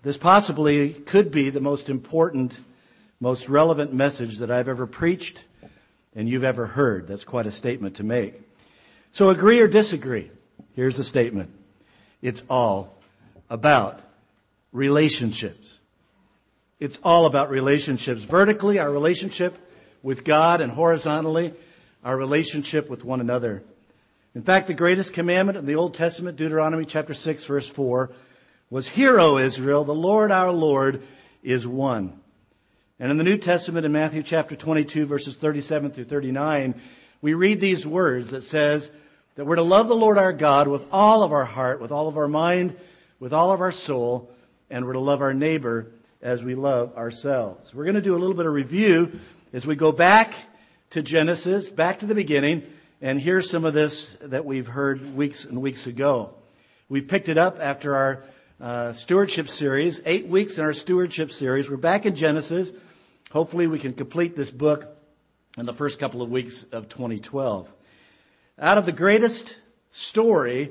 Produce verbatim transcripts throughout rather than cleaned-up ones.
This possibly could be the most important, most relevant message that I've ever preached and you've ever heard. That's quite a statement to make. So agree or disagree? Here's the statement. It's all about relationships. It's all about relationships. Vertically, our relationship with God, and horizontally, our relationship with one another. In fact, the greatest commandment in the Old Testament, Deuteronomy chapter six, verse four, was, "Hear, O Israel, the Lord our Lord is one." And in the New Testament, in Matthew chapter twenty-two, verses thirty-seven through thirty-nine, we read these words that says that we're to love the Lord our God with all of our heart, with all of our mind, with all of our soul, and we're to love our neighbor as we love ourselves. We're going to do a little bit of review as we go back to Genesis, back to the beginning, and hear some of this that we've heard weeks and weeks ago. We picked it up after our uh, stewardship series, eight weeks in our stewardship series. We're back in Genesis. Hopefully we can complete this book in the first couple of weeks of twenty twelve. Out of the greatest story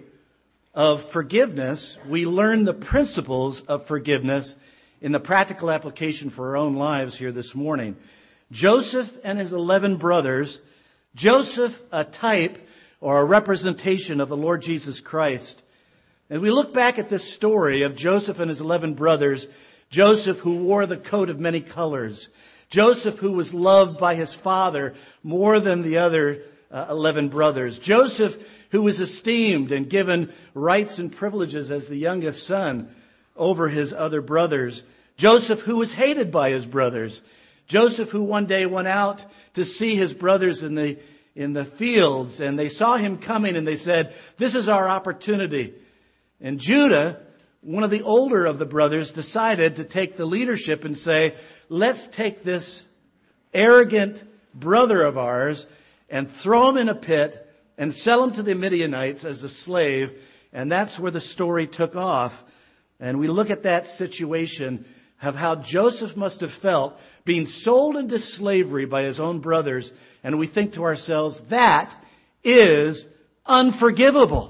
of forgiveness, we learn the principles of forgiveness in the practical application for our own lives here this morning. Joseph and his eleven brothers, Joseph a type or a representation of the Lord Jesus Christ. And we look back at this story of Joseph and his eleven brothers, Joseph who wore the coat of many colors, Joseph who was loved by his father more than the other uh, eleven brothers, Joseph who was esteemed and given rights and privileges as the youngest son over his other brothers, Joseph who was hated by his brothers, Joseph who one day went out to see his brothers in the in the fields, and they saw him coming and they said, "This is our opportunity." And Judah, one of the older of the brothers, decided to take the leadership and say, "Let's take this arrogant brother of ours and throw him in a pit and sell him to the Midianites as a slave." And that's where the story took off. And we look at that situation of how Joseph must have felt being sold into slavery by his own brothers. And we think to ourselves, that is unforgivable.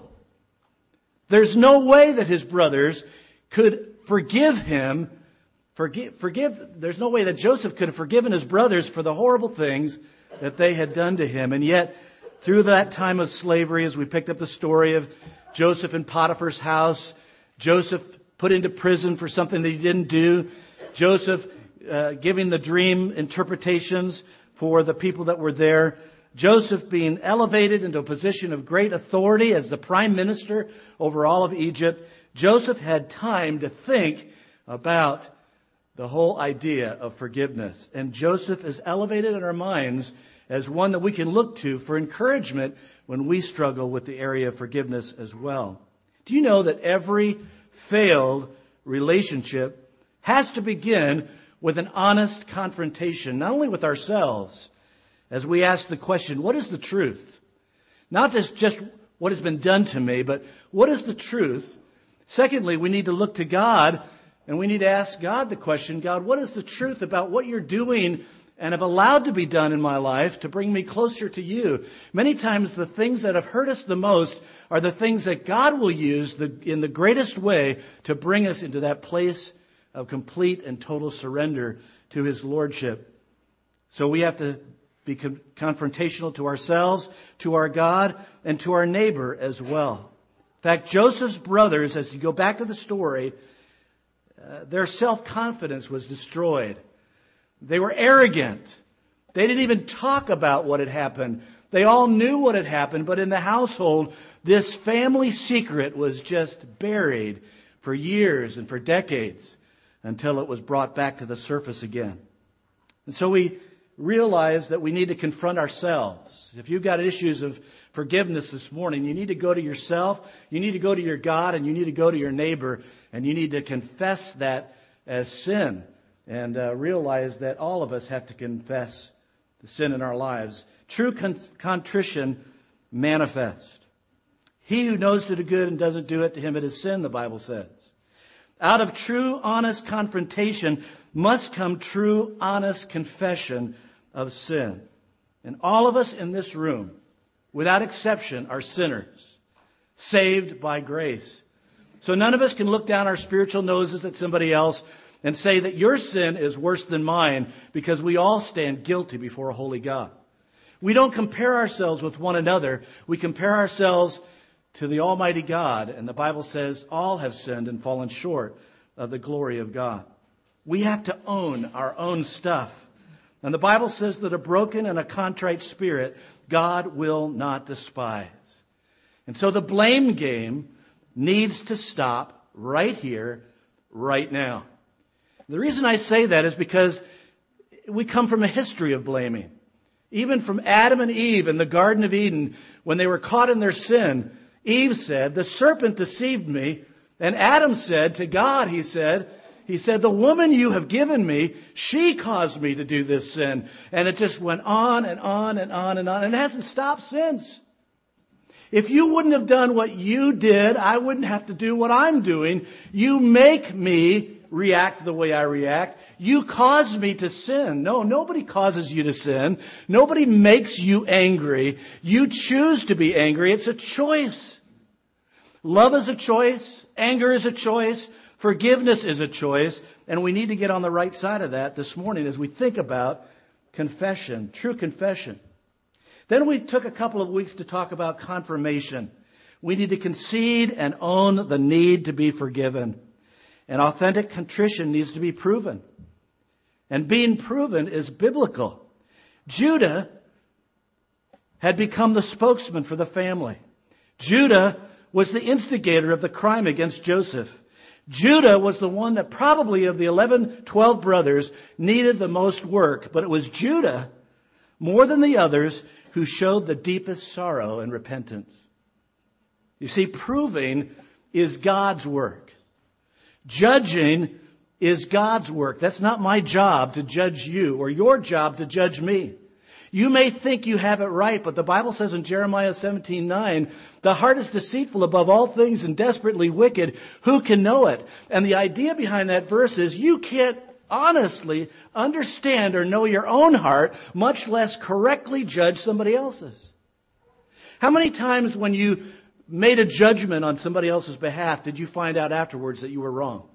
There's no way that his brothers could forgive him. Forgive, forgive. There's no way that Joseph could have forgiven his brothers for the horrible things that they had done to him. And yet, through that time of slavery, as we picked up the story of Joseph in Potiphar's house, Joseph put into prison for something that he didn't do, Joseph uh, giving the dream interpretations for the people that were there, Joseph being elevated into a position of great authority as the prime minister over all of Egypt, Joseph had time to think about the whole idea of forgiveness. And Joseph is elevated in our minds as one that we can look to for encouragement when we struggle with the area of forgiveness as well. Do you know that every failed relationship has to begin with an honest confrontation, not only with ourselves, as we ask the question, what is the truth? Not just, just what has been done to me, but what is the truth? Secondly, we need to look to God and we need to ask God the question, God, what is the truth about what you're doing and have allowed to be done in my life to bring me closer to you? Many times the things that have hurt us the most are the things that God will use the, in the greatest way to bring us into that place of complete and total surrender to His Lordship. So we have to be con- confrontational to ourselves, to our God, and to our neighbor as well. In fact, Joseph's brothers, as you go back to the story, uh, their self-confidence was destroyed. They were arrogant. They didn't even talk about what had happened. They all knew what had happened, but in the household, this family secret was just buried for years and for decades until it was brought back to the surface again. And so we realize that we need to confront ourselves. If you've got issues of forgiveness this morning, you need to go to yourself, you need to go to your God, and you need to go to your neighbor, and you need to confess that as sin. And uh, realize that all of us have to confess the sin in our lives. True con- contrition manifest. He who knows to do good and doesn't do it, to him it is sin, the Bible says. Out of true, honest confrontation must come true, honest confession of sin. And all of us in this room, without exception, are sinners, saved by grace. So none of us can look down our spiritual noses at somebody else and say that your sin is worse than mine, because we all stand guilty before a holy God. We don't compare ourselves with one another. We compare ourselves to the Almighty God. And the Bible says all have sinned and fallen short of the glory of God. We have to own our own stuff. And the Bible says that a broken and a contrite spirit God will not despise. And so the blame game needs to stop right here, right now. The reason I say that is because we come from a history of blaming. Even from Adam and Eve in the Garden of Eden, when they were caught in their sin, Eve said, "The serpent deceived me." And Adam said to God, he said, he said, "The woman you have given me, she caused me to do this sin." And it just went on and on and on and on. And it hasn't stopped since. If you wouldn't have done what you did, I wouldn't have to do what I'm doing. You make me react the way I react. You cause me to sin. No, nobody causes you to sin. Nobody makes you angry. You choose to be angry. It's a choice. Love is a choice. Anger is a choice. Forgiveness is a choice. And we need to get on the right side of that this morning as we think about confession, true confession. Then we took a couple of weeks to talk about confirmation. We need to concede and own the need to be forgiven. And authentic contrition needs to be proven. And being proven is biblical. Judah had become the spokesman for the family. Judah was the instigator of the crime against Joseph. Judah was the one that probably of the eleven, twelve brothers needed the most work. But it was Judah, more than the others, who showed the deepest sorrow and repentance. You see, proving is God's work. Judging is God's work. That's not my job to judge you or your job to judge me. You may think you have it right, but the Bible says in Jeremiah seventeen nine, "The heart is deceitful above all things and desperately wicked. Who can know it?" And the idea behind that verse is you can't honestly understand or know your own heart, much less correctly judge somebody else's. How many times when you made a judgment on somebody else's behalf did you find out afterwards that you were wrong?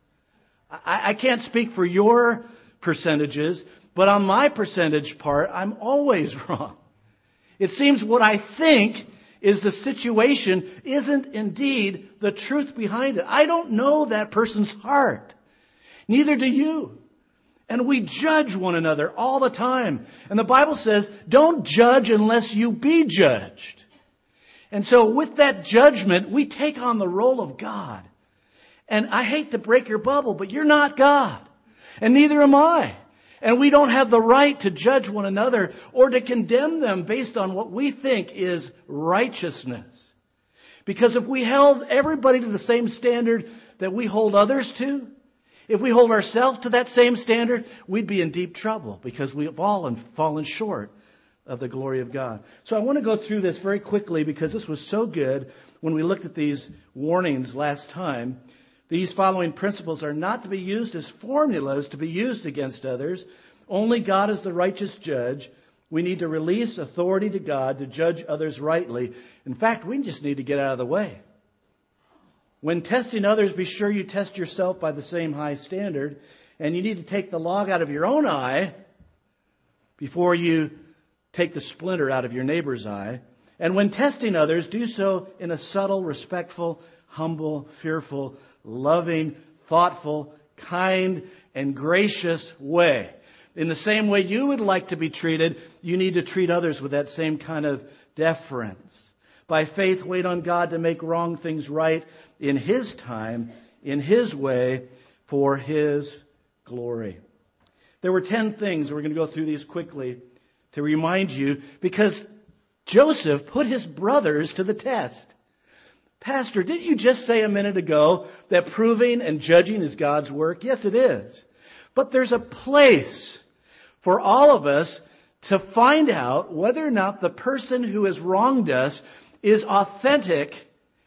I, I can't speak for your percentages, but on my percentage part, I'm always wrong. It seems what I think is the situation isn't indeed the truth behind it. I don't know that person's heart. Neither do you. And we judge one another all the time. And the Bible says, don't judge unless you be judged. And so with that judgment, we take on the role of God. And I hate to break your bubble, but you're not God. And neither am I. And we don't have the right to judge one another or to condemn them based on what we think is righteousness. Because if we held everybody to the same standard that we hold others to, if we hold ourselves to that same standard, we'd be in deep trouble because we have all fallen short of the glory of God. So I want to go through this very quickly because this was so good when we looked at these warnings last time. These following principles are not to be used as formulas to be used against others. Only God is the righteous judge. We need to release authority to God to judge others rightly. In fact, we just need to get out of the way. When testing others, be sure you test yourself by the same high standard. And you need to take the log out of your own eye before you take the splinter out of your neighbor's eye. And when testing others, do so in a subtle, respectful, humble, fearful, loving, thoughtful, kind, and gracious way. In the same way you would like to be treated, you need to treat others with that same kind of deference. By faith, wait on God to make wrong things right in His time, in His way, for His glory. There were ten things. We're going to go through these quickly to remind you, because Joseph put his brothers to the test. Pastor, didn't you just say a minute ago that proving and judging is God's work? Yes, it is. But there's a place for all of us to find out whether or not the person who has wronged us is authentic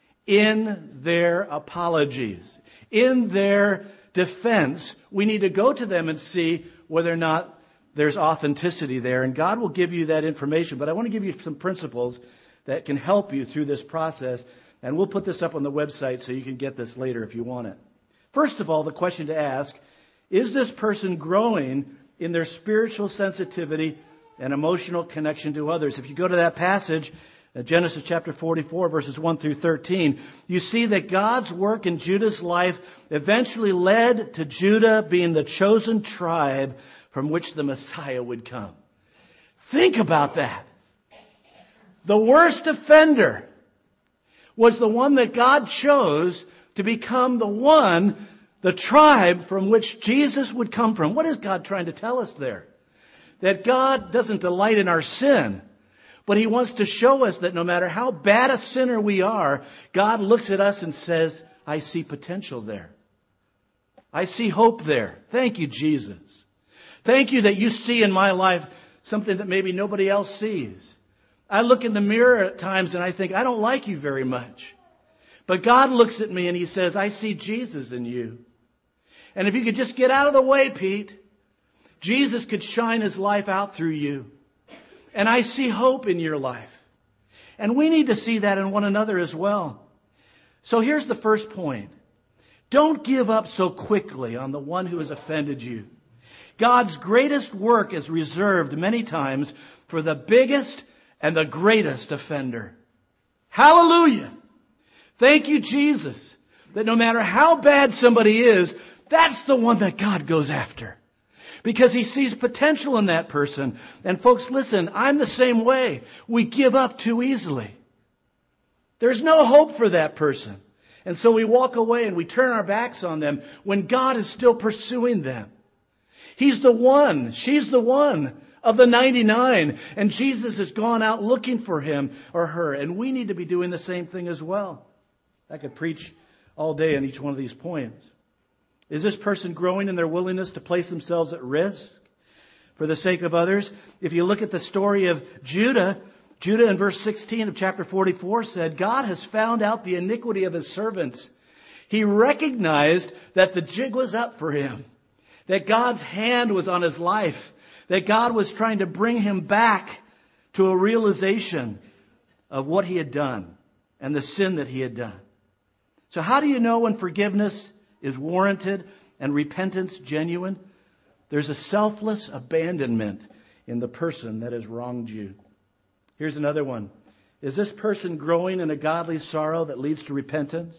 in their apologies, in their defense. We need to go to them and see whether or not there's authenticity there. And God will give you that information. But I want to give you some principles that can help you through this process. And we'll put this up on the website so you can get this later if you want it. First of all, the question to ask, is this person growing in their spiritual sensitivity and emotional connection to others? If you go to that passage, Genesis chapter forty-four, verses one through thirteen, you see that God's work in Judah's life eventually led to Judah being the chosen tribe from which the Messiah would come. Think about that. The worst offender was the one that God chose to become the one, the tribe from which Jesus would come from. What is God trying to tell us there? That God doesn't delight in our sin, but He wants to show us that no matter how bad a sinner we are, God looks at us and says, I see potential there. I see hope there. Thank you, Jesus. Thank you that you see in my life something that maybe nobody else sees. I look in the mirror at times and I think, I don't like you very much. But God looks at me and He says, I see Jesus in you. And if you could just get out of the way, Pete, Jesus could shine His life out through you. And I see hope in your life. And we need to see that in one another as well. So here's the first point. Don't give up so quickly on the one who has offended you. God's greatest work is reserved many times for the biggest and the greatest offender. Hallelujah! Thank you, Jesus, that no matter how bad somebody is, that's the one that God goes after. Because He sees potential in that person. And folks, listen, I'm the same way. We give up too easily. There's no hope for that person. And so we walk away and we turn our backs on them when God is still pursuing them. He's the one. She's the one of the ninety-nine. And Jesus has gone out looking for him or her. And we need to be doing the same thing as well. I could preach all day on each one of these points. Is this person growing in their willingness to place themselves at risk for the sake of others? If you look at the story of Judah, Judah in verse sixteen of chapter forty-four said, God has found out the iniquity of His servants. He recognized that the jig was up for him, that God's hand was on his life, that God was trying to bring him back to a realization of what he had done and the sin that he had done. So how do you know when forgiveness is warranted and repentance genuine? There's a selfless abandonment in the person that has wronged you. Here's another one. Is this person growing in a godly sorrow that leads to repentance?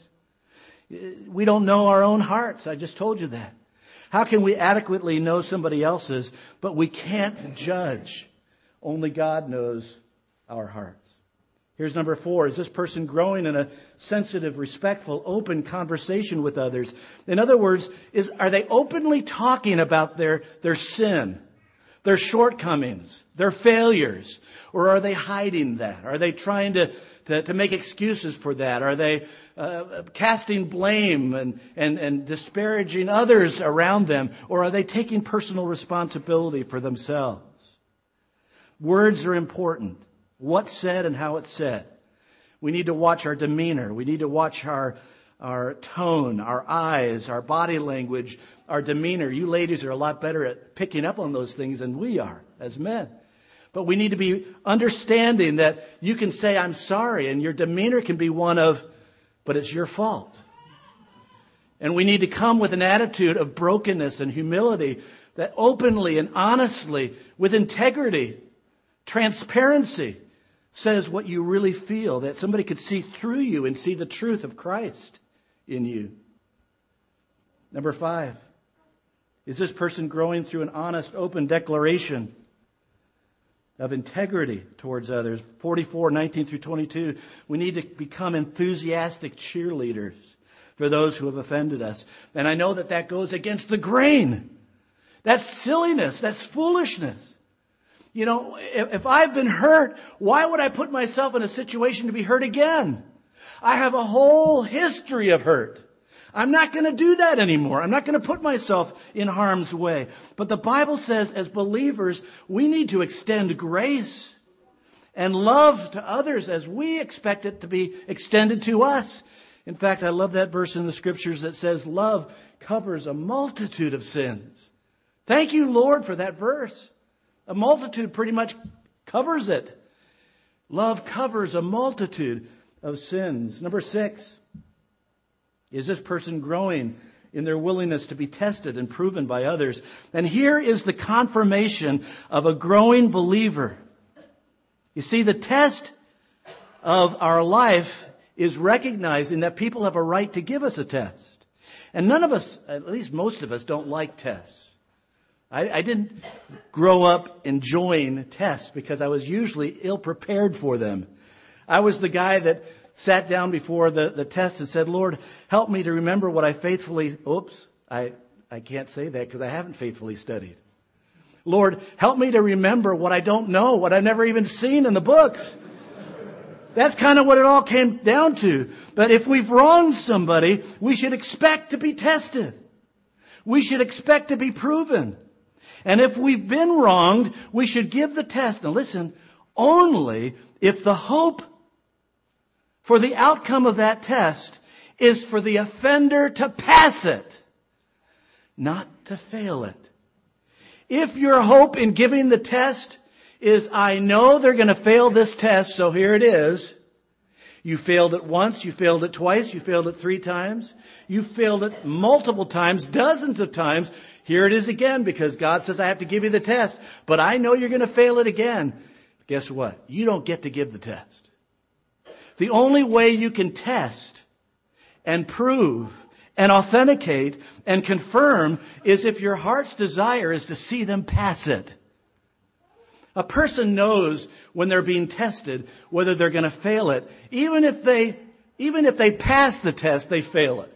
We don't know our own hearts. I just told you that. How can we adequately know somebody else's, but we can't judge? Only God knows our hearts. Here's number four. Is this person growing in a sensitive, respectful, open conversation with others? In other words, is are they openly talking about their, their sin, their shortcomings, their failures? Or are they hiding that? Are they trying to, to, to make excuses for that? Are they uh, casting blame and, and, and disparaging others around them? Or are they taking personal responsibility for themselves? Words are important. What's said and how it's said. We need to watch our demeanor. We need to watch our, our tone, our eyes, our body language, our demeanor. You ladies are a lot better at picking up on those things than we are as men. But we need to be understanding that you can say, I'm sorry, and your demeanor can be one of, but it's your fault. And we need to come with an attitude of brokenness and humility that openly and honestly, with integrity, transparency, says what you really feel, that somebody could see through you and see the truth of Christ in you. Number five, is this person growing through an honest, open declaration of integrity towards others? forty-four, nineteen through twenty-two, we need to become enthusiastic cheerleaders for those who have offended us. And I know that that goes against the grain. That's silliness. That's foolishness. You know, if, if I've been hurt, why would I put myself in a situation to be hurt again? I have a whole history of hurt. I'm not going to do that anymore. I'm not going to put myself in harm's way. But the Bible says as believers, we need to extend grace and love to others as we expect it to be extended to us. In fact, I love that verse in the scriptures that says love covers a multitude of sins. Thank you, Lord, for that verse. A multitude pretty much covers it. Love covers a multitude of sins. Number six, is this person growing in their willingness to be tested and proven by others? And here is the confirmation of a growing believer. You see, the test of our life is recognizing that people have a right to give us a test. And none of us, at least most of us, don't like tests. I, I didn't grow up enjoying tests because I was usually ill-prepared for them. I was the guy that sat down before the, the test and said, Lord, help me to remember what I faithfully, oops, I, I can't say that because I haven't faithfully studied. Lord, help me to remember what I don't know, what I've never even seen in the books. That's kind of what it all came down to. But if we've wronged somebody, we should expect to be tested. We should expect to be proven. And if we've been wronged, we should give the test. Now listen, only if the hope for the outcome of that test is for the offender to pass it, not to fail it. If your hope in giving the test is, I know they're going to fail this test, so here it is. You failed it once, you failed it twice, you failed it three times. You failed it multiple times, dozens of times. Here it is again because God says I have to give you the test. But I know you're going to fail it again. Guess what? You don't get to give the test. The only way you can test and prove and authenticate and confirm is if your heart's desire is to see them pass it. A person knows when they're being tested whether they're going to fail it. Even if they, even if they pass the test, they fail it.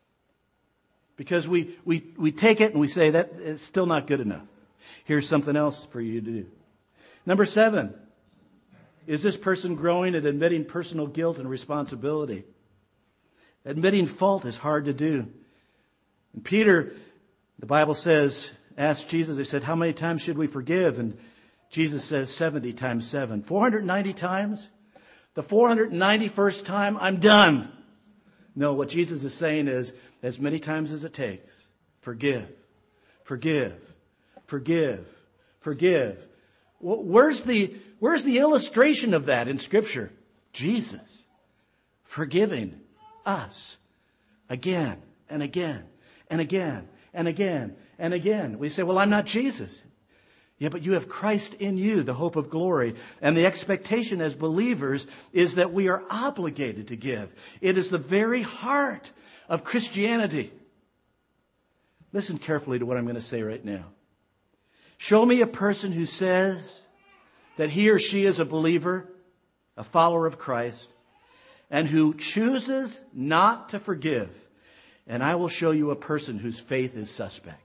Because we, we, we take it and we say that it's still not good enough. Here's something else for you to do. Number seven. Is this person growing at admitting personal guilt and responsibility? Admitting fault is hard to do. And Peter, the Bible says, asked Jesus, they said, how many times should we forgive? And Jesus says seventy times seven. four hundred ninety times? The four hundred ninety-first time, I'm done. No, what Jesus is saying is, as many times as it takes, forgive, forgive, forgive, forgive. Where's the, where's the illustration of that in Scripture? Jesus forgiving us again and again and again and again and again. We say, well, I'm not Jesus. Yeah, but you have Christ in you, the hope of glory. And the expectation as believers is that we are obligated to give. It is the very heart of Christianity. Listen carefully to what I'm going to say right now. Show me a person who says that he or she is a believer, a follower of Christ, and who chooses not to forgive. And I will show you a person whose faith is suspect.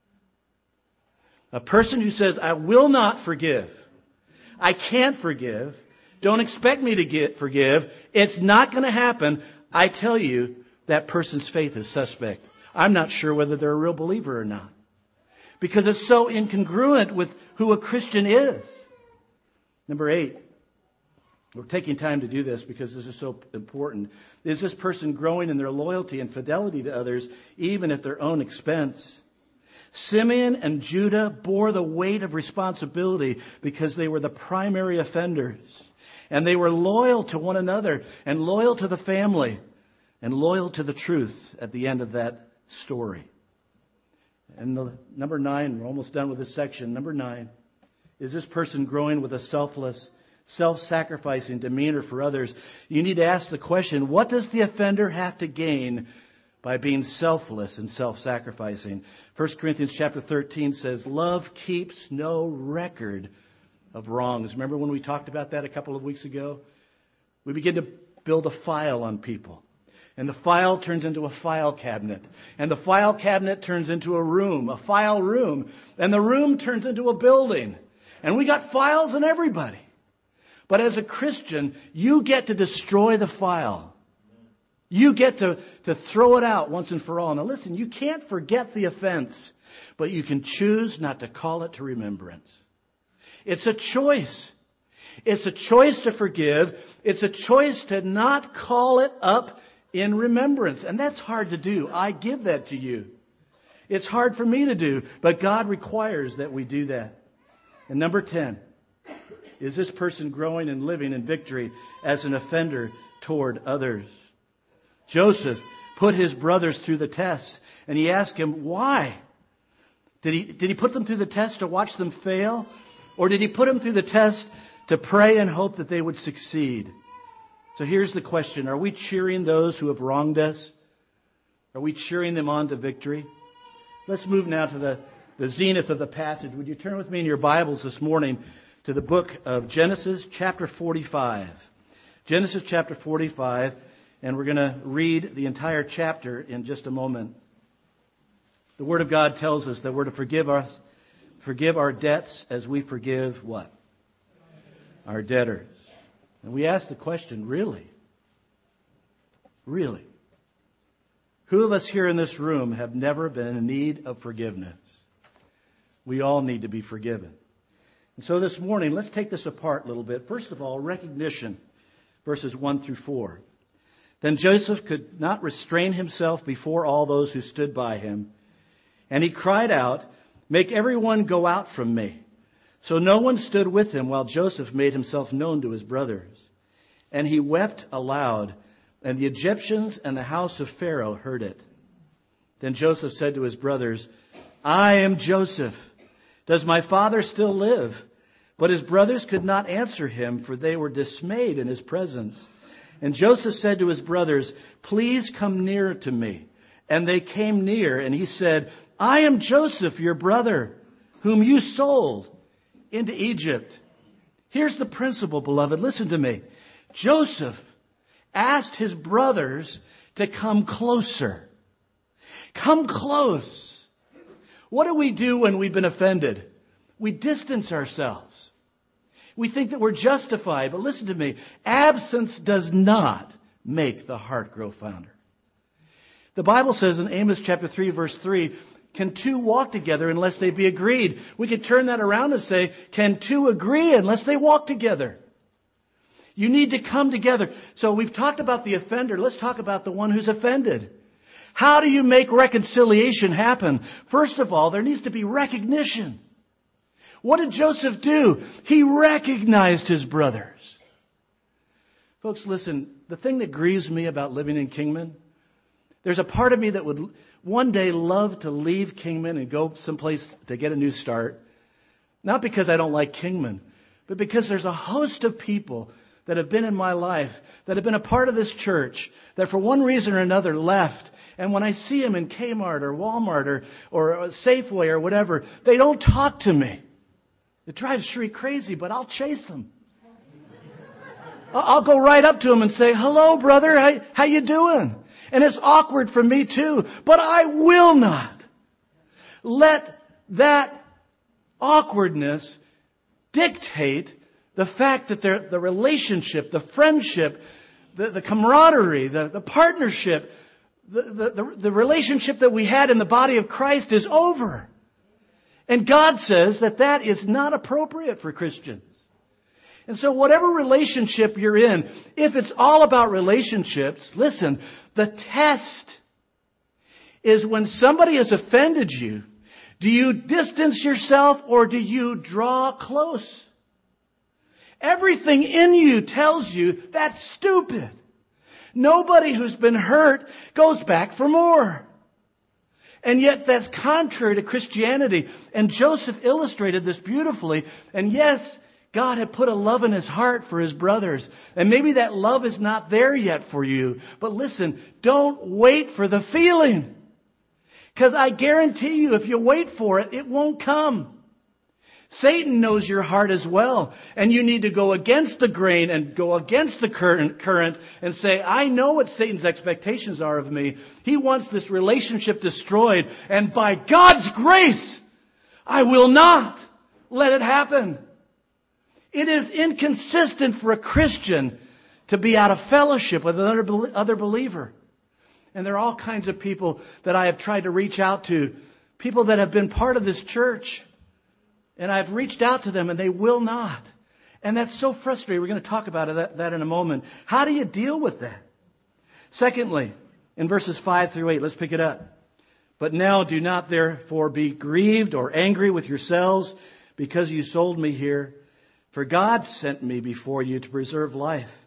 A person who says, I will not forgive. I can't forgive. Don't expect me to get, forgive. It's not going to happen. I tell you, that person's faith is suspect. I'm not sure whether they're a real believer or not. Because it's so incongruent with who a Christian is. Number eight. We're taking time to do this because this is so important. Is this person growing in their loyalty and fidelity to others, even at their own expense? Simeon and Judah bore the weight of responsibility because they were the primary offenders. And they were loyal to one another and loyal to the family and loyal to the truth at the end of that story. And the, number nine, we're almost done with this section. Number nine, is this person growing with a selfless, self-sacrificing demeanor for others? You need to ask the question, what does the offender have to gain by being selfless and self-sacrificing? First Corinthians chapter thirteen says, love keeps no record of wrongs. Remember when we talked about that a couple of weeks ago? We begin to build a file on people. And the file turns into a file cabinet. And the file cabinet turns into a room, a file room. And the room turns into a building. And we got files on everybody. But as a Christian, you get to destroy the file. You get to, to throw it out once and for all. Now listen, you can't forget the offense, but you can choose not to call it to remembrance. It's a choice. It's a choice to forgive. It's a choice to not call it up in remembrance. And that's hard to do. I give that to you. It's hard for me to do, but God requires that we do that. And number ten, is this person growing and living in victory as an offender toward others. Joseph put his brothers through the test, and he asked him, why? Did he, did he put them through the test to watch them fail? Or did he put them through the test to pray and hope that they would succeed? So here's the question. Are we cheering those who have wronged us? Are we cheering them on to victory? Let's move now to the, the zenith of the passage. Would you turn with me in your Bibles this morning to the book of Genesis chapter forty-five. Genesis chapter forty-five, and we're going to read the entire chapter in just a moment. The Word of God tells us that we're to forgive us, forgive our debts as we forgive what? Our debtors. And we ask the question, really? Really? Who of us here in this room have never been in need of forgiveness? We all need to be forgiven. And so this morning, let's take this apart a little bit. First of all, recognition, verses one through four. Then Joseph could not restrain himself before all those who stood by him. And he cried out, "Make everyone go out from me." So no one stood with him while Joseph made himself known to his brothers. And he wept aloud, and the Egyptians and the house of Pharaoh heard it. Then Joseph said to his brothers, "I am Joseph. Does my father still live?" But his brothers could not answer him, for they were dismayed in his presence. And Joseph said to his brothers, "Please come near to me." And they came near, and he said, "I am Joseph, your brother, whom you sold into Egypt." Here's the principle, beloved. Listen to me. Joseph asked his brothers to come closer. Come close. What do we do when we've been offended? We distance ourselves. We think that we're justified. But listen to me. Absence does not make the heart grow fonder. The Bible says in Amos chapter three, verse three, can two walk together unless they be agreed? We could turn that around and say, can two agree unless they walk together? You need to come together. So we've talked about the offender. Let's talk about the one who's offended. How do you make reconciliation happen? First of all, there needs to be recognition. What did Joseph do? He recognized his brothers. Folks, listen, the thing that grieves me about living in Kingman, there's a part of me that would one day love to leave Kingman and go someplace to get a new start. Not because I don't like Kingman, but because there's a host of people that have been in my life, that have been a part of this church, that for one reason or another left. And when I see them in Kmart or Walmart or, or Safeway or whatever, they don't talk to me. It drives Sheree crazy, but I'll chase them. I'll go right up to them and say, "Hello, brother, how, how you doing?" And it's awkward for me too, but I will not let that awkwardness dictate the fact that the relationship, the friendship, the, the camaraderie, the, the partnership, the, the, the, the relationship that we had in the body of Christ is over. And God says that that is not appropriate for Christians. And so whatever relationship you're in, if it's all about relationships, listen, the test is when somebody has offended you, do you distance yourself or do you draw close? Everything in you tells you that's stupid. Nobody who's been hurt goes back for more. And yet that's contrary to Christianity. And Joseph illustrated this beautifully. And yes, God had put a love in his heart for his brothers. And maybe that love is not there yet for you. But listen, don't wait for the feeling. Because I guarantee you, if you wait for it, it won't come. Satan knows your heart as well. And you need to go against the grain and go against the current and say, I know what Satan's expectations are of me. He wants this relationship destroyed. And by God's grace, I will not let it happen. It is inconsistent for a Christian to be out of fellowship with another other believer. And there are all kinds of people that I have tried to reach out to, people that have been part of this church. And I've reached out to them and they will not. And that's so frustrating. We're going to talk about that, that in a moment. How do you deal with that? Secondly, in verses five through eight, let's pick it up. But now do not therefore be grieved or angry with yourselves because you sold me here. For God sent me before you to preserve life.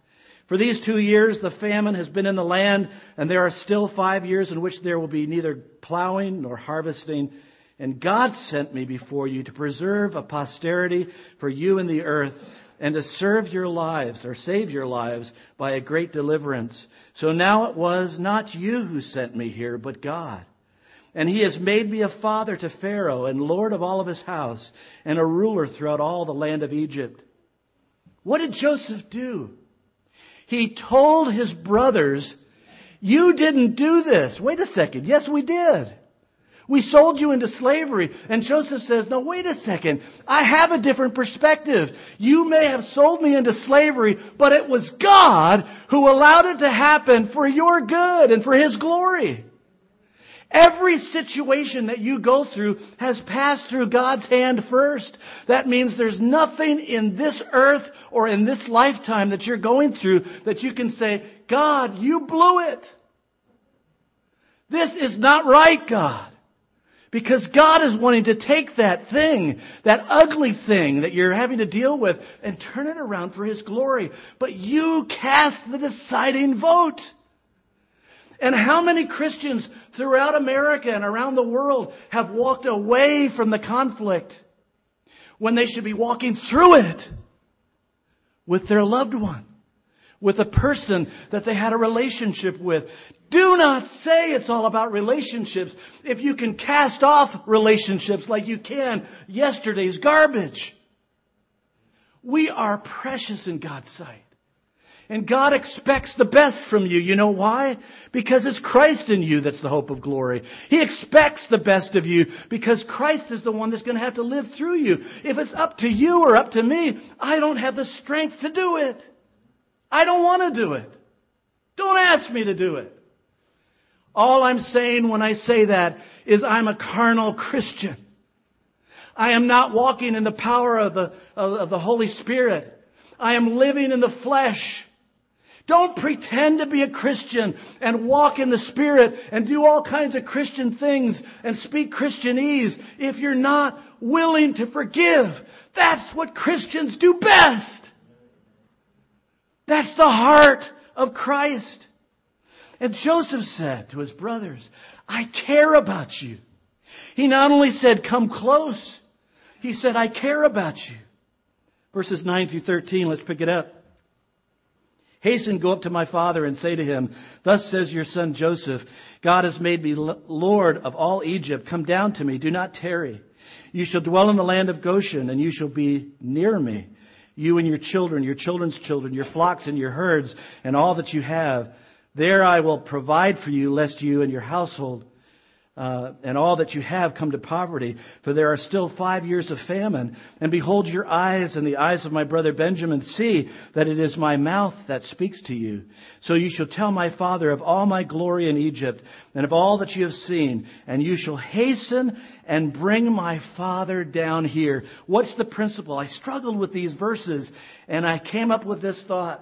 For these two years the famine has been in the land, and there are still five years in which there will be neither plowing nor harvesting. And God sent me before you to preserve a posterity for you in the earth, and to serve your lives, or save your lives, by a great deliverance. So now it was not you who sent me here, but God. And he has made me a father to Pharaoh, and lord of all of his house, and a ruler throughout all the land of Egypt. What did Joseph do? He told his brothers, you didn't do this. Wait a second. Yes, we did. We sold you into slavery. And Joseph says, no, wait a second. I have a different perspective. You may have sold me into slavery, but it was God who allowed it to happen for your good and for his glory. Every situation that you go through has passed through God's hand first. That means there's nothing in this earth or in this lifetime that you're going through that you can say, God, you blew it. This is not right, God. Because God is wanting to take that thing, that ugly thing that you're having to deal with, and turn it around for his glory. But you cast the deciding vote. And how many Christians throughout America and around the world have walked away from the conflict when they should be walking through it with their loved one, with a person that they had a relationship with? Do not say it's all about relationships if you can cast off relationships like you can yesterday's garbage. We are precious in God's sight. And God expects the best from you. You know why? Because it's Christ in you that's the hope of glory. He expects the best of you because Christ is the one that's going to have to live through you. If it's up to you or up to me, I don't have the strength to do it. I don't want to do it. Don't ask me to do it. All I'm saying when I say that is I'm a carnal Christian. I am not walking in the power of the, of, of the Holy Spirit. I am living in the flesh. Don't pretend to be a Christian and walk in the Spirit and do all kinds of Christian things and speak Christianese if you're not willing to forgive. That's what Christians do best. That's the heart of Christ. And Joseph said to his brothers, I care about you. He not only said, come close. He said, I care about you. Verses nine through thirteen, let's pick it up. Hasten, go up to my father and say to him, thus says your son Joseph, God has made me Lord of all Egypt. Come down to me, do not tarry. You shall dwell in the land of Goshen, and you shall be near me. You and your children, your children's children, your flocks and your herds, and all that you have. There I will provide for you, lest you and your household Uh, and all that you have come to poverty, for there are still five years of famine. And behold, your eyes and the eyes of my brother Benjamin see that it is my mouth that speaks to you. So you shall tell my father of all my glory in Egypt and of all that you have seen, and you shall hasten and bring my father down here. What's the principle? I struggled with these verses and I came up with this thought.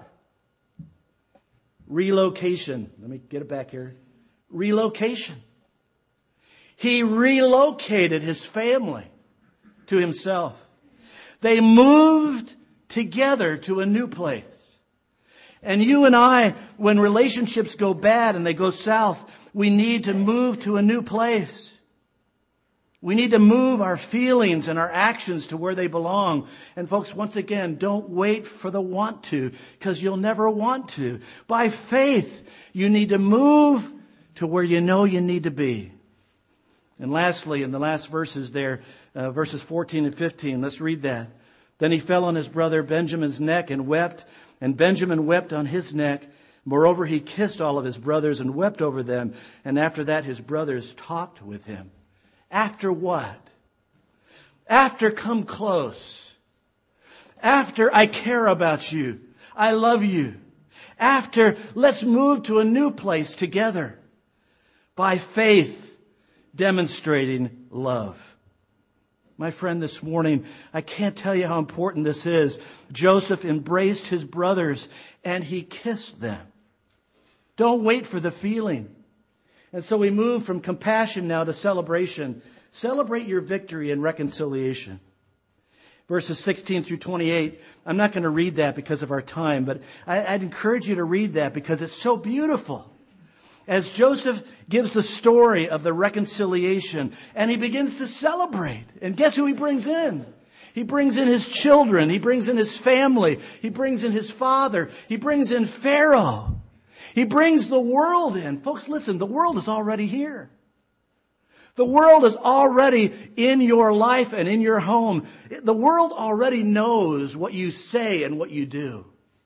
Relocation. Let me get it back here. Relocation. He relocated his family to himself. They moved together to a new place. And you and I, when relationships go bad and they go south, we need to move to a new place. We need to move our feelings and our actions to where they belong. And folks, once again, don't wait for the want to, because you'll never want to. By faith, you need to move to where you know you need to be. And lastly, in the last verses there, uh, verses fourteen and fifteen, let's read that. Then he fell on his brother Benjamin's neck and wept, and Benjamin wept on his neck. Moreover, he kissed all of his brothers and wept over them. And after that, his brothers talked with him. After what? After come close. After I care about you. I love you. After let's move to a new place together. By faith. Demonstrating love. My friend, this morning, I can't tell you how important this is. Joseph embraced his brothers and he kissed them. Don't wait for the feeling. And so we move from compassion now to celebration. Celebrate your victory and reconciliation. verses sixteen through twenty-eight. I'm not going to read that because of our time, but I, I'd encourage you to read that because it's so beautiful. As Joseph gives the story of the reconciliation, and he begins to celebrate. And guess who he brings in? He brings in his children. He brings in his family. He brings in his father. He brings in Pharaoh. He brings the world in. Folks, listen, the world is already here. The world is already in your life and in your home. The world already knows what you say and what you do.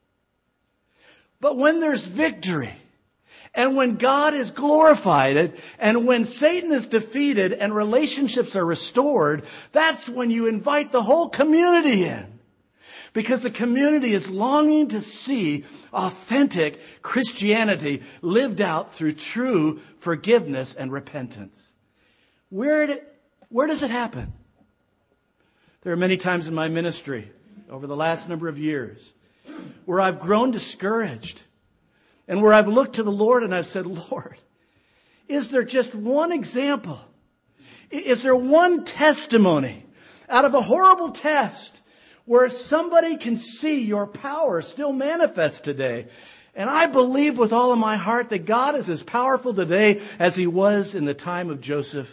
But when there's victory, and when God is glorified, and when Satan is defeated and relationships are restored, that's when you invite the whole community in. Because the community is longing to see authentic Christianity lived out through true forgiveness and repentance. Where, did, where does it happen? There are many times in my ministry over the last number of years where I've grown discouraged. And where I've looked to the Lord and I've said, Lord, is there just one example? Is there one testimony out of a horrible test where somebody can see your power still manifest today? And I believe with all of my heart that God is as powerful today as He was in the time of Joseph.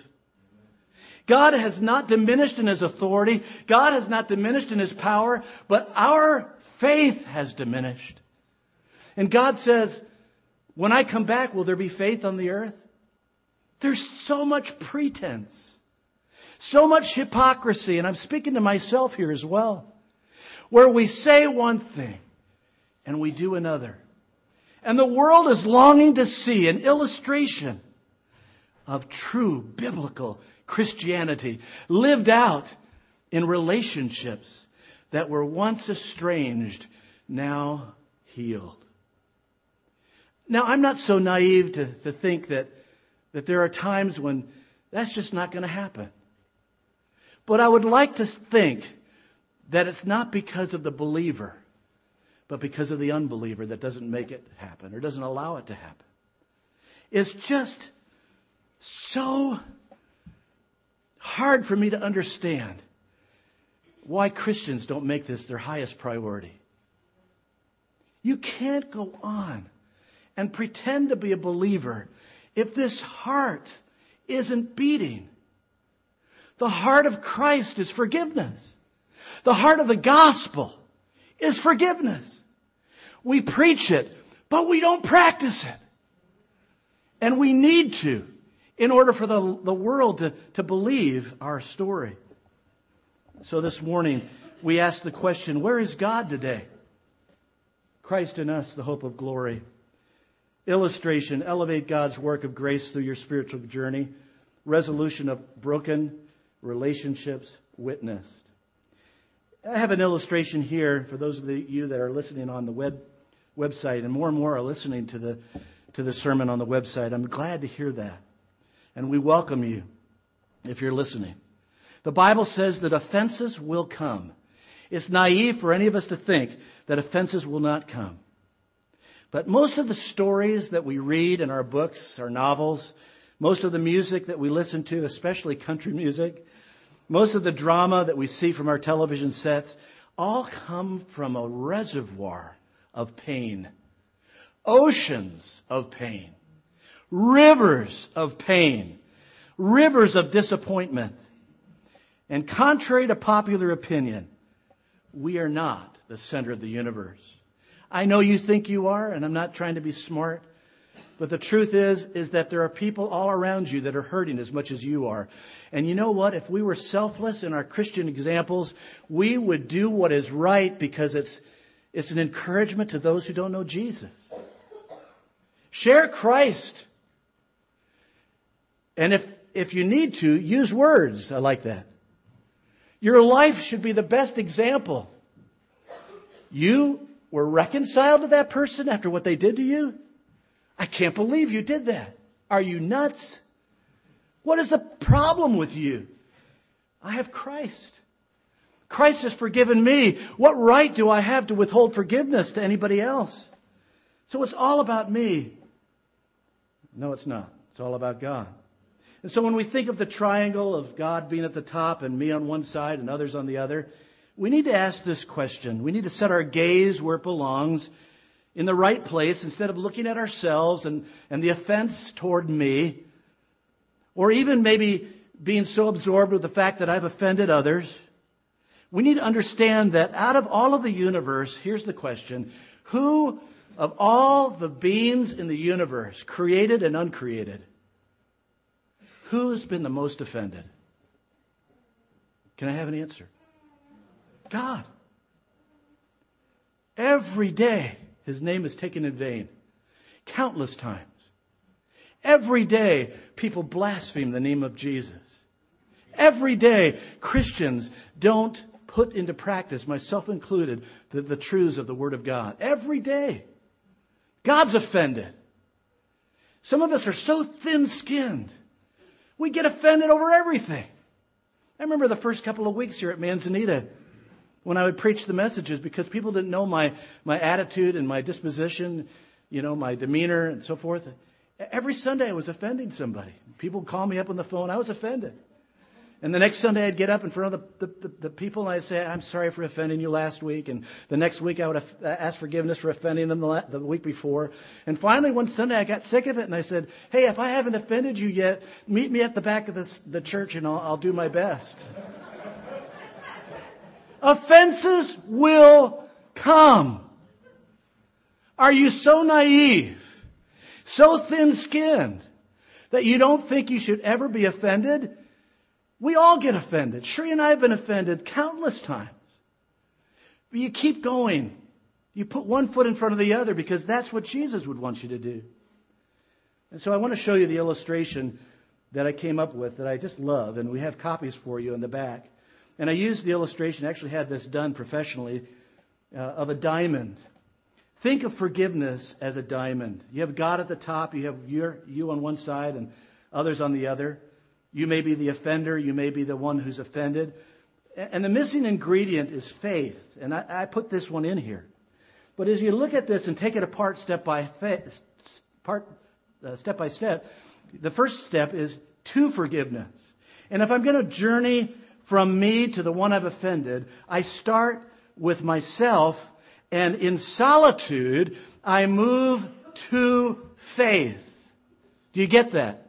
God has not diminished in His authority. God has not diminished in His power, but our faith has diminished. And God says, when I come back, will there be faith on the earth? There's so much pretense, so much hypocrisy, and I'm speaking to myself here as well, where we say one thing and we do another. And the world is longing to see an illustration of true biblical Christianity lived out in relationships that were once estranged, now healed. Now, I'm not so naive to, to think that, that there are times when that's just not going to happen. But I would like to think that it's not because of the believer, but because of the unbeliever that doesn't make it happen or doesn't allow it to happen. It's just so hard for me to understand why Christians don't make this their highest priority. You can't go on and pretend to be a believer if this heart isn't beating. The heart of Christ is forgiveness. The heart of the gospel is forgiveness. We preach it, but we don't practice it. And we need to in order for the, the world to, to believe our story. So this morning, we ask the question, where is God today? Christ in us, the hope of glory. Illustration, elevate God's work of grace through your spiritual journey. Resolution of broken relationships witnessed. I have an illustration here for those of you that are listening on the web website, and more and more are listening to the to the sermon on the website. I'm glad to hear that. And we welcome you if you're listening. The Bible says that offenses will come. It's naive for any of us to think that offenses will not come. But most of the stories that we read in our books, our novels, most of the music that we listen to, especially country music, most of the drama that we see from our television sets, all come from a reservoir of pain. Oceans of pain. Rivers of pain. Rivers of disappointment. And contrary to popular opinion, we are not the center of the universe. I know you think you are, and I'm not trying to be smart. But the truth is, is that there are people all around you that are hurting as much as you are. And you know what? If we were selfless in our Christian examples, we would do what is right because it's, it's an encouragement to those who don't know Jesus. Share Christ. And if, if you need to, use words. I like that. Your life should be the best example. You were reconciled to that person after what they did to you? I can't believe you did that. Are you nuts? What is the problem with you? I have Christ. Christ has forgiven me. What right do I have to withhold forgiveness to anybody else? So it's all about me. No, it's not. It's all about God. And so when we think of the triangle of God being at the top and me on one side and others on the other, we need to ask this question. We need to set our gaze where it belongs, in the right place, instead of looking at ourselves and, and the offense toward me, or even maybe being so absorbed with the fact that I've offended others. We need to understand that out of all of the universe, here's the question: who of all the beings in the universe, created and uncreated, who has been the most offended? Can I have an answer? God. Every day, His name is taken in vain. Countless times. Every day, people blaspheme the name of Jesus. Every day, Christians don't put into practice, myself included, the, the truths of the Word of God. Every day. God's offended. Some of us are so thin-skinned. We get offended over everything. I remember the first couple of weeks here at Manzanita when I would preach the messages, because people didn't know my, my attitude and my disposition, you know, my demeanor and so forth. Every Sunday I was offending somebody. People would call me up on the phone. I was offended. And the next Sunday I'd get up in front of the, the, the, the people and I'd say, I'm sorry for offending you last week. And the next week I would ask forgiveness for offending them the, la- the week before. And finally one Sunday I got sick of it and I said, hey, if I haven't offended you yet, meet me at the back of this, the church and I'll, I'll do my best. Offenses will come. Are you so naive, so thin-skinned, that you don't think you should ever be offended? We all get offended. Sheree and I have been offended countless times. But you keep going. You put one foot in front of the other because that's what Jesus would want you to do. And so I want to show you the illustration that I came up with that I just love. And we have copies for you in the back. And I used the illustration, I actually had this done professionally, uh, of a diamond. Think of forgiveness as a diamond. You have God at the top, you have your, you on one side and others on the other. You may be the offender, you may be the one who's offended. And the missing ingredient is faith. And I, I put this one in here. But as you look at this and take it apart step by faith, part, uh, step by step, the first step is to forgiveness. And if I'm going to journey from me to the one I've offended, I start with myself, and in solitude, I move to faith. Do you get that?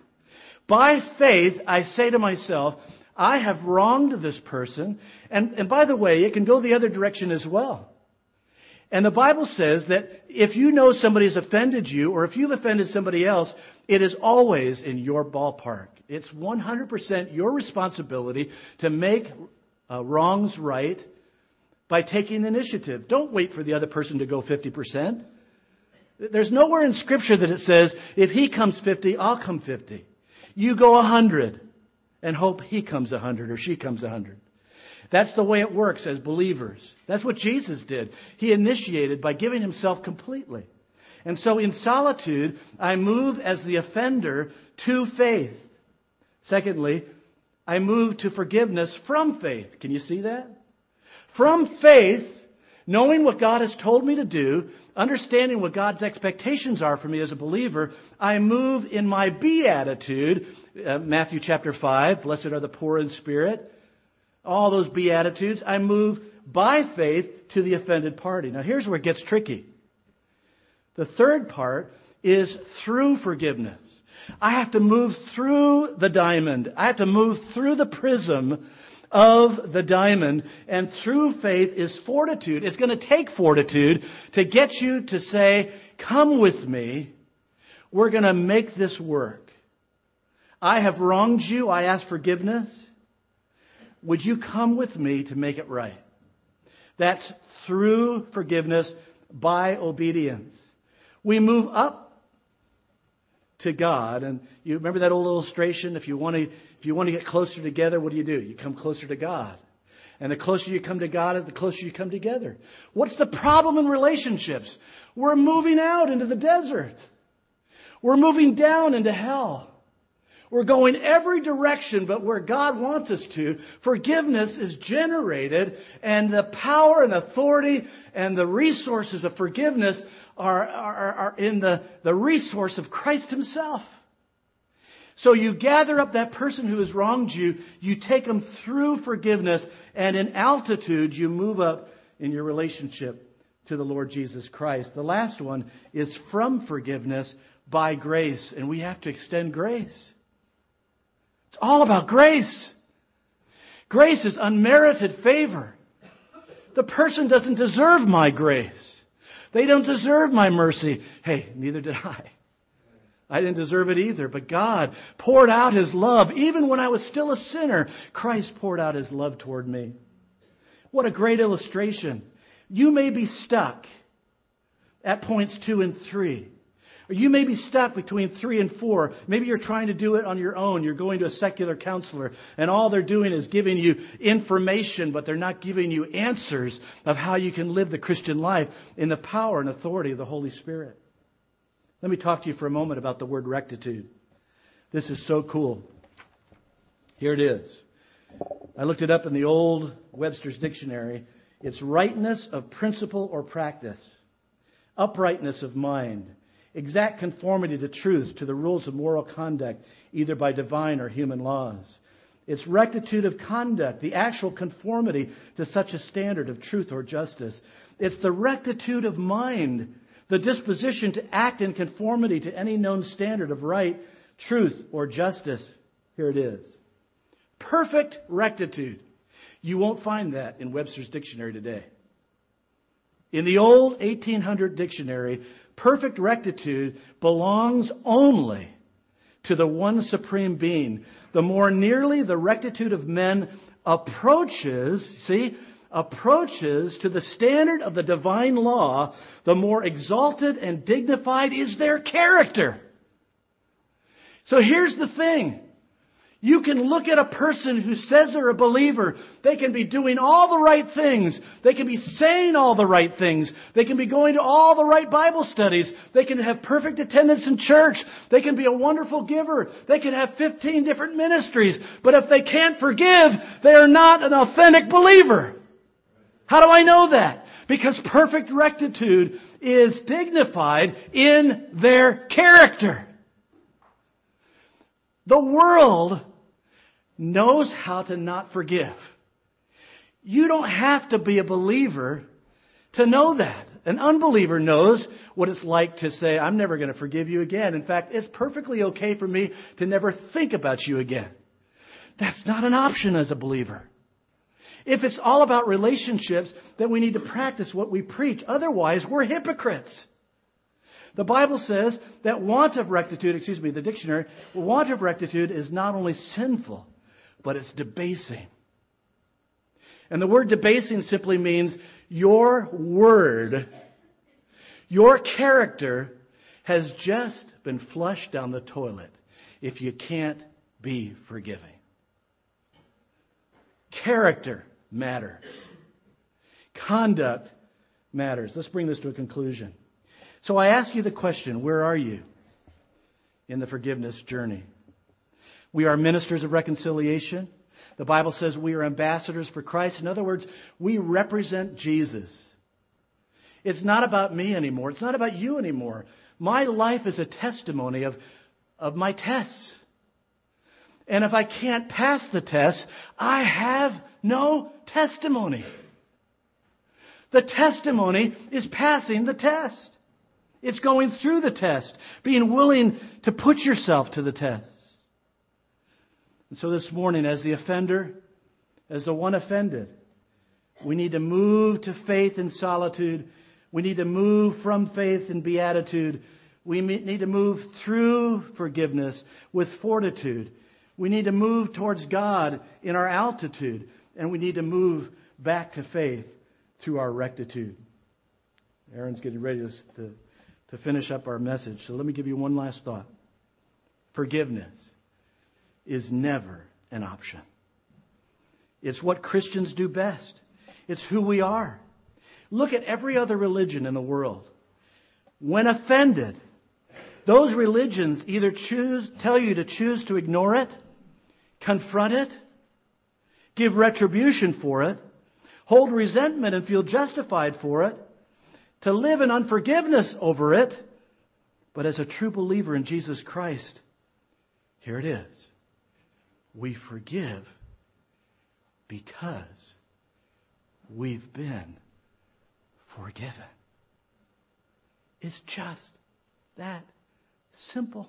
By faith, I say to myself, I have wronged this person. And, and by the way, it can go the other direction as well. And the Bible says that if you know somebody has offended you, or if you've offended somebody else, it is always in your ballpark. It's one hundred percent your responsibility to make uh, wrongs right by taking the initiative. Don't wait for the other person to go fifty percent. There's nowhere in Scripture that it says, if he comes fifty, I'll come fifty. You go one hundred and hope he comes one hundred or she comes one hundred. That's the way it works as believers. That's what Jesus did. He initiated by giving himself completely. And so in solitude, I move as the offender to faith. Secondly, I move to forgiveness from faith. Can you see that? From faith, knowing what God has told me to do, understanding what God's expectations are for me as a believer, I move in my beatitude. Uh, Matthew chapter five, blessed are the poor in spirit. All those beatitudes, I move by faith to the offended party. Now here's where it gets tricky. The third part is through forgiveness. I have to move through the diamond. I have to move through the prism of the diamond. And through faith is fortitude. It's going to take fortitude to get you to say, come with me. We're going to make this work. I have wronged you. I ask forgiveness. Would you come with me to make it right? That's through forgiveness by obedience. We move up to God. And you remember that old illustration? If you want to, if you want to get closer together, what do you do? You come closer to God. And the closer you come to God, the closer you come together. What's the problem in relationships? We're moving out into the desert. We're moving down into hell. We're going every direction but where God wants us to. Forgiveness is generated, and the power and authority and the resources of forgiveness are, are, are in the, the resource of Christ himself. So you gather up that person who has wronged you, you take them through forgiveness, and in altitude you move up in your relationship to the Lord Jesus Christ. The last one is from forgiveness by grace, and we have to extend grace. It's all about grace. Grace is unmerited favor. The person doesn't deserve my grace. They don't deserve my mercy. Hey, neither did I. I didn't deserve it either, but God poured out His love. Even when I was still a sinner, Christ poured out His love toward me. What a great illustration. You may be stuck at points two and three. Or you may be stuck between three and four. Maybe you're trying to do it on your own. You're going to a secular counselor, and all they're doing is giving you information, but they're not giving you answers of how you can live the Christian life in the power and authority of the Holy Spirit. Let me talk to you for a moment about the word rectitude. This is so cool. Here it is. I looked it up in the old Webster's Dictionary. It's rightness of principle or practice, uprightness of mind, exact conformity to truth, to the rules of moral conduct, either by divine or human laws. It's rectitude of conduct, the actual conformity to such a standard of truth or justice. It's the rectitude of mind, the disposition to act in conformity to any known standard of right, truth, or justice. Here it is. Perfect rectitude. You won't find that in Webster's Dictionary today. In the old eighteen hundred dictionary, perfect rectitude belongs only to the one supreme being. The more nearly the rectitude of men approaches, see, approaches to the standard of the divine law, the more exalted and dignified is their character. So here's the thing. You can look at a person who says they're a believer. They can be doing all the right things. They can be saying all the right things. They can be going to all the right Bible studies. They can have perfect attendance in church. They can be a wonderful giver. They can have fifteen different ministries. But if they can't forgive, they are not an authentic believer. How do I know that? Because perfect rectitude is dignified in their character. The world knows how to not forgive. You don't have to be a believer to know that. An unbeliever knows what it's like to say, I'm never going to forgive you again. In fact, it's perfectly okay for me to never think about you again. That's not an option as a believer. If it's all about relationships, then we need to practice what we preach. Otherwise, we're hypocrites. The Bible says that want of rectitude, excuse me, the dictionary, want of rectitude is not only sinful, but it's debasing. And the word debasing simply means your word, your character has just been flushed down the toilet if you can't be forgiving. Character matters. Conduct matters. Let's bring this to a conclusion. So I ask you the question, where are you in the forgiveness journey? We are ministers of reconciliation. The Bible says we are ambassadors for Christ. In other words, we represent Jesus. It's not about me anymore. It's not about you anymore. My life is a testimony of, of my tests. And if I can't pass the test, I have no testimony. The testimony is passing the test. It's going through the test, being willing to put yourself to the test. And so this morning, as the offender, as the one offended, we need to move to faith in solitude. We need to move from faith in beatitude. We need to move through forgiveness with fortitude. We need to move towards God in our altitude. And we need to move back to faith through our rectitude. Aaron's getting ready to, to, to finish up our message. So let me give you one last thought. Forgiveness is never an option. It's what Christians do best. It's who we are. Look at every other religion in the world. When offended, those religions either choose, tell you to choose to ignore it, confront it, give retribution for it, hold resentment and feel justified for it, to live in unforgiveness over it. But as a true believer in Jesus Christ, Here it is. We forgive because we've been forgiven. It's just that simple.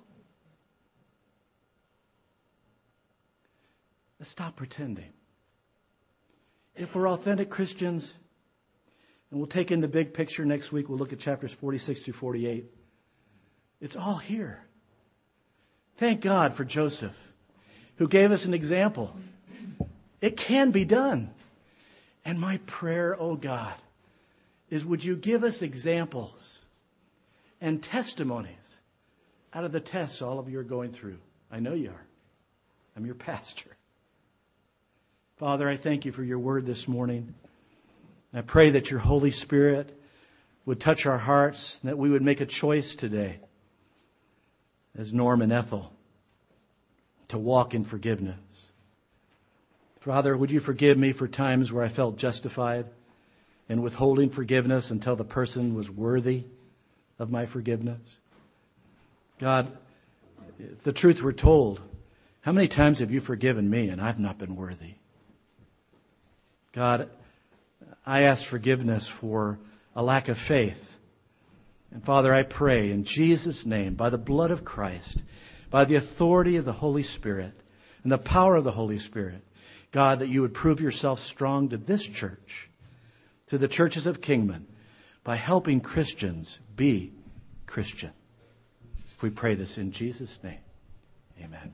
Let's stop pretending. If we're authentic Christians, and we'll take in the big picture next week, we'll look at chapters forty-six through forty-eight. It's all here. Thank God for Joseph, who gave us an example. It can be done. And my prayer, oh God, is would you give us examples and testimonies out of the tests all of you are going through. I know you are. I'm your pastor. Father, I thank you for your word this morning. I pray that your Holy Spirit would touch our hearts, and that we would make a choice today, as Norm and Ethel, to walk in forgiveness. Father, would you forgive me for times where I felt justified in withholding forgiveness until the person was worthy of my forgiveness? God, if the truth were told, how many times have you forgiven me and I've not been worthy? God, I ask forgiveness for a lack of faith. And Father, I pray in Jesus' name, by the blood of Christ, by the authority of the Holy Spirit and the power of the Holy Spirit, God, that you would prove yourself strong to this church, to the churches of Kingman, by helping Christians be Christian. We pray this in Jesus' name. Amen.